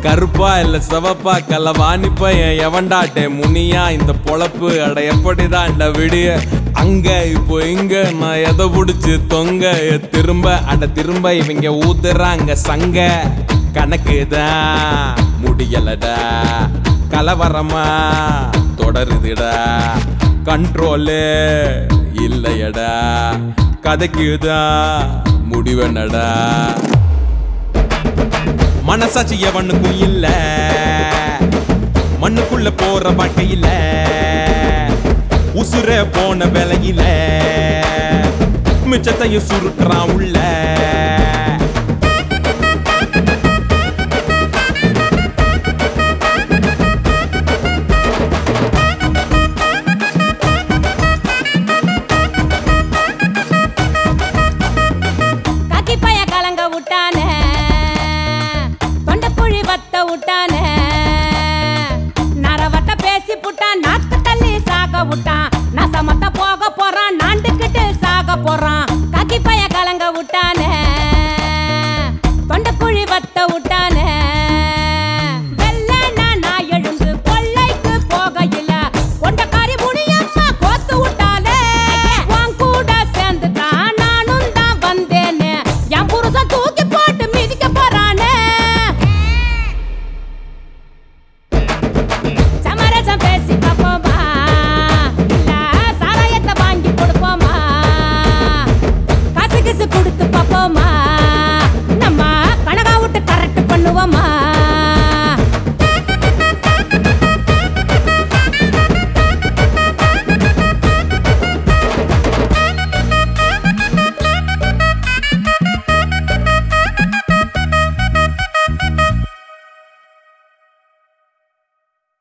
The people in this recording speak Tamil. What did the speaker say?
கருப்பா இல்ல சிவப்பா கலவாணி பையன் எவன்டாட்டே முனியா இந்த பொழப்பு அட எப்படிதான் விடிய அங்க இப்போ இங்க நான் எதை புடிச்சு தொங்க திரும்ப இவங்க ஊத்துறாங்க சங்க கணக்குதான் முடியலடா கலவரமா தொடருதுடா கண்ட்ரோலே இல்லையடா கதைக்குதான் முடிவனடா மனசாட்சி எவனுக்கும் இல்ல மண்ணுக்குள்ள போற வாழ்க்கையில உசுர போன வேலையில மிச்சத்தையும் சுருட்டுறான் உள்ள நரவட்ட பேசி புட்டான் நாக்கு தள்ளி சாக விட்டான் நசமத்த போக போறான் நாண்டுகிட்டு சாக போறான்